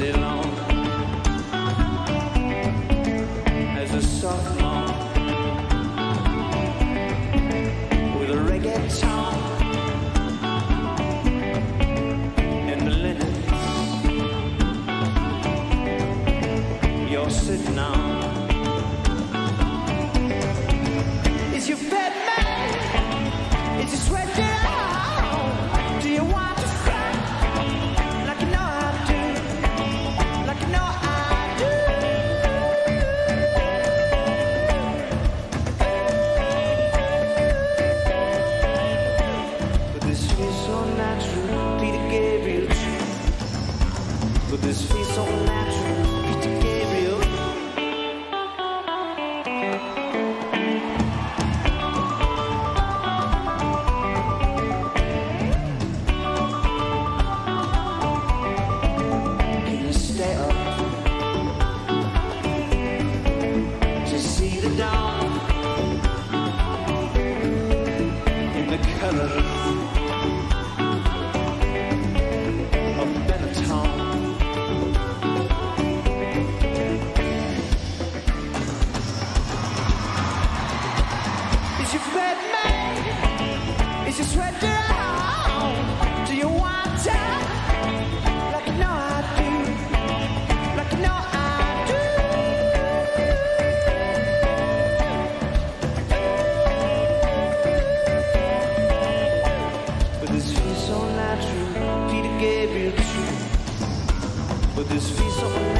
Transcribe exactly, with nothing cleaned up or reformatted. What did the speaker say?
alone as a sophomore with a reggaeton and the linens you're sitting on. Is your bed made? Is your sweat down? Do you want to fight like you know I do? Like you know I do. But this feels so natural, Peter Gabriel. But this feels so natural, Peter Gabriel. Color of Benetton. Is your bed made? Is your sweat down? Do you want to? Like you know I do. Like you know I do. This feels so natural, Peter Gabriel too. But this feels so